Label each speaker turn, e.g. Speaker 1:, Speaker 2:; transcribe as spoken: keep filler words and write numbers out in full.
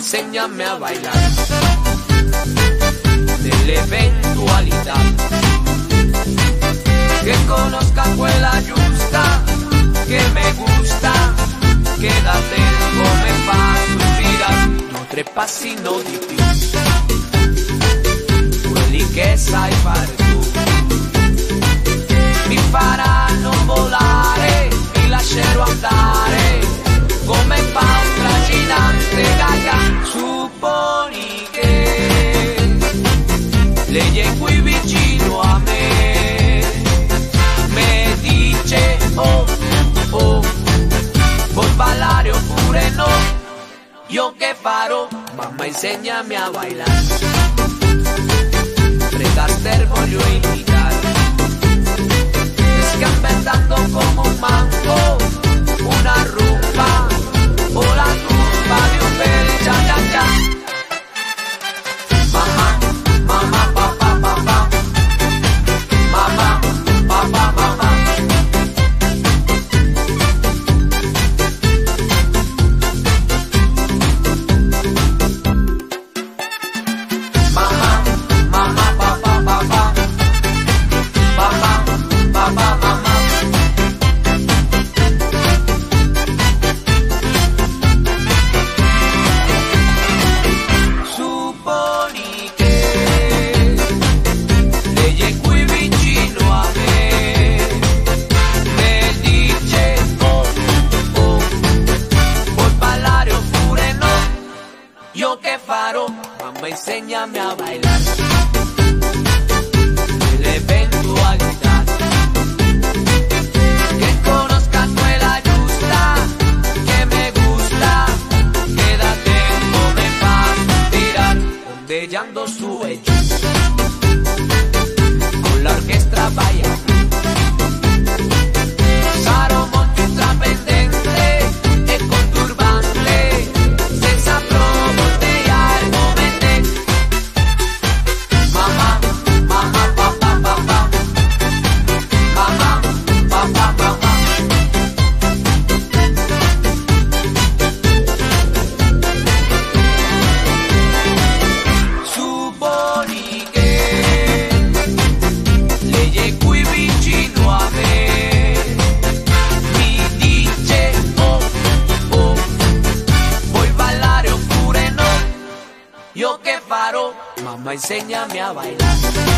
Speaker 1: inségname a bailar. Nell'eventualità che conosca quella giusta, che me gusta, che da tempo me fa sospirare. Non tre passi, no di più, quelli che sai fare tu mi faranno volare, mi lascerò andare come fa un trascinante gaga. Supponi che lei è qui vicino a me, me dice oh oh, vuoi ballare oppure no? Io che farò? Mamma insegnami a bailar. Fred Astaire voglio invitare, sgambettando come un mango, una rumba o la tumba di un bel cia cia cia. Mamma, mamma, papà, papà, mamma, papà, mamma. Mamma, mamma, papà, papà, mamma, papà, mamma. Supponi che lei è qui vicino a me, me dice oh oh, vuoi ballare oppure no? Io che farò? Mamma insegnami a bailar. Nell'eventualità che conosca quella giusta, che me gusta, che da tempo me fa tirar, ondeggiando su e giù, con l'orchestra vaya. Sarò molto intraprendente e conturbante, senza provocare come te. Mamma, mamma, papà, papà, mamma, papà, papà. Supponi che lei è qui vicino a me, mi dice oh oh, vuoi ballare oppure no? Io che farò? Mamma insegnami a bailar.